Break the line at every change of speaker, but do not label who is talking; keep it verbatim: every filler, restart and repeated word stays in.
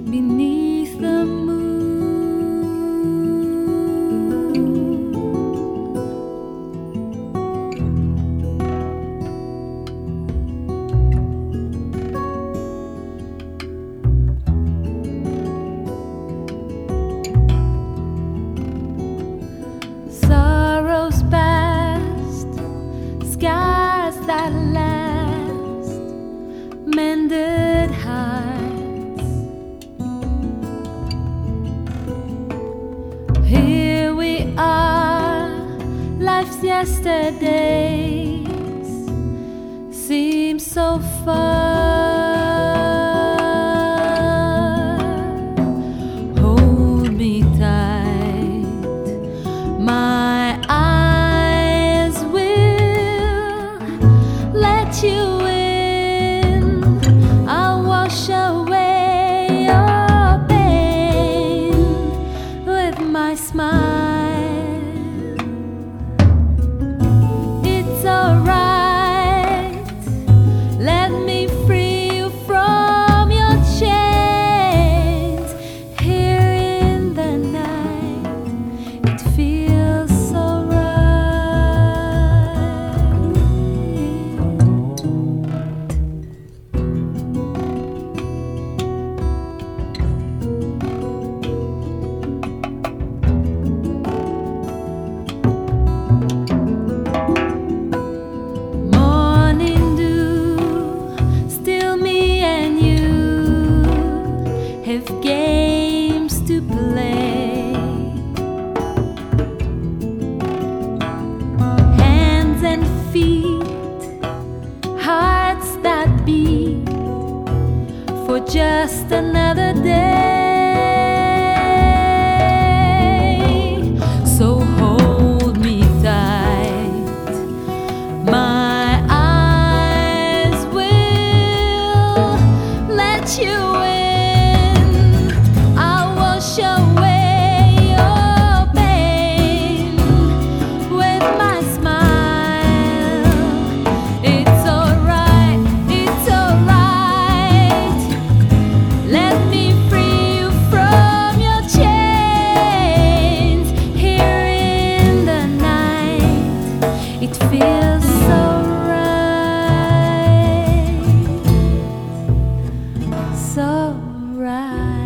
beneath the moon. Sorrows past, scars that last, mended hearts. Here we are, life's yesterdays seem so far. Hold me tight, my eyes will let you in. I'll wash away your pain with my smile. It's alright, let me free you from your chains. Here in the night, it feels so morning dew, still me and you have games to play. Hands and feet, hearts that beat for just another day. So hold me tight, my eyes will let you in. I'll wash away your pain with my smile. It's alright, it's alright, let me free you from your chains. Here in the night, it feels so right, so right.